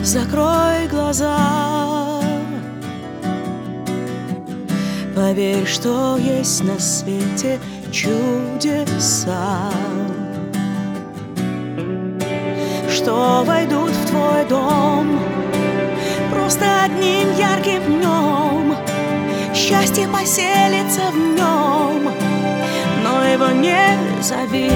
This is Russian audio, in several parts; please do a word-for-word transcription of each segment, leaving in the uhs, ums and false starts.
закрой глаза. Поверь, что есть на свете чудеса, что войдут в твой дом просто одним ярким днем. Счастье поселится в нем, но его не зови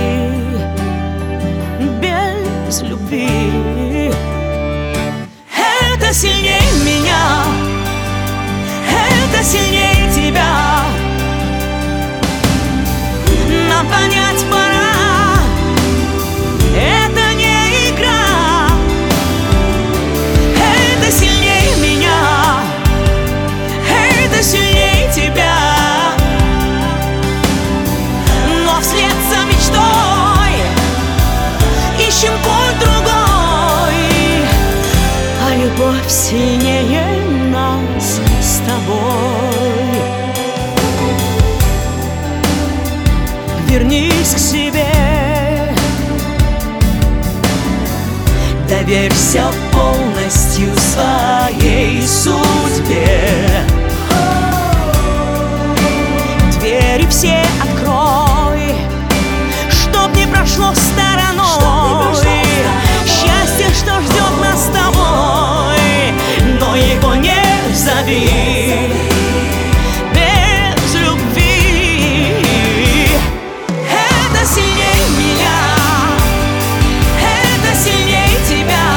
без любви. Это сильнее меня, это сильнее тебя. Нам понять пора, это не игра. Это сильнее меня, это сильнее тебя. Но вслед за мечтой ищем путь другой, а любовь сильнее нас с тобой. Вернись к себе, доверься полностью своей судьбе. Двери все открой, чтоб не прошло стороной счастье, что ждет нас с тобой, но его не зови без любви. Это сильнее меня, это сильнее тебя.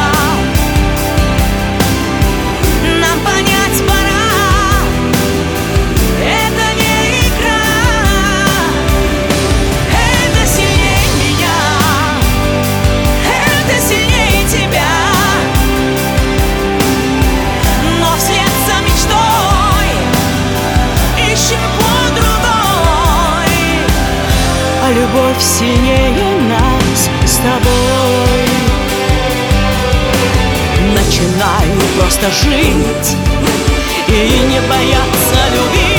Нам понять пора, это не игра. Это сильнее меня, это сильнее тебя. Но вслед за мечтой ищем путь другой, а любовь сильнее нас с тобой. Начинаю просто жить и не бояться любви.